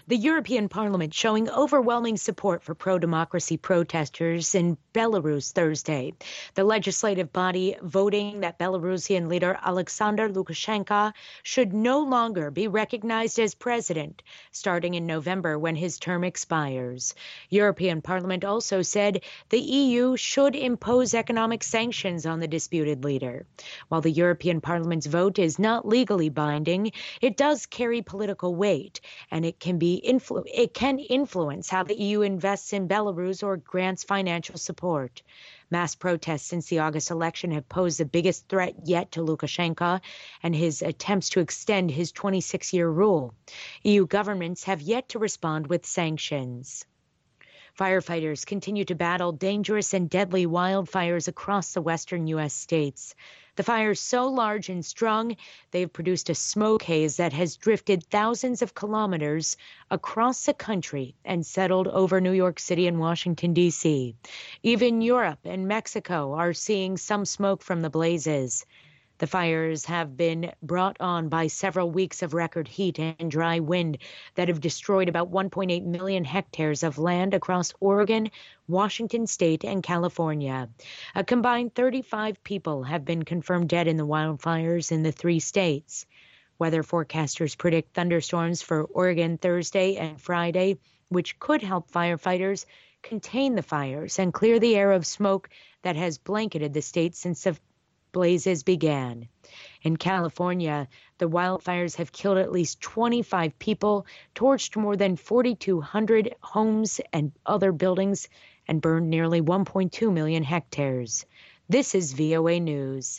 The European Parliament showing overwhelming support for pro-democracy protesters in Belarus Thursday. The legislative body voting that Belarusian leader Alexander Lukashenko should no longer be recognized as president, starting in November when his term expires. European Parliament also said the EU should impose economic sanctions on the disputed leader. While the European Parliament's vote is not legally binding, it does carry political weight, and it can influence how the EU invests in Belarus or grants financial support. Mass protests since the August election have posed the biggest threat yet to Lukashenko and his attempts to extend his 26-year rule. EU governments have yet to respond with sanctions. Firefighters continue to battle dangerous and deadly wildfires across the western U.S. states. The fires so large and strong, they've produced a smoke haze that has drifted thousands of kilometers across the country and settled over New York City and Washington, D.C. Even Europe and Mexico are seeing some smoke from the blazes. The fires have been brought on by several weeks of record heat and dry wind that have destroyed about 1.8 million hectares of land across Oregon, Washington State, and California. A combined 35 people have been confirmed dead in the wildfires in the three states. Weather forecasters predict thunderstorms for Oregon Thursday and Friday, which could help firefighters contain the fires and clear the air of smoke that has blanketed the state since the blazes began. In California, the wildfires have killed at least 25 people, torched more than 4,200 homes and other buildings, and burned nearly 1.2 million hectares. This is VOA News.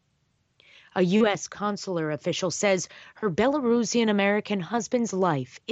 A U.S. consular official says her Belarusian American husband's life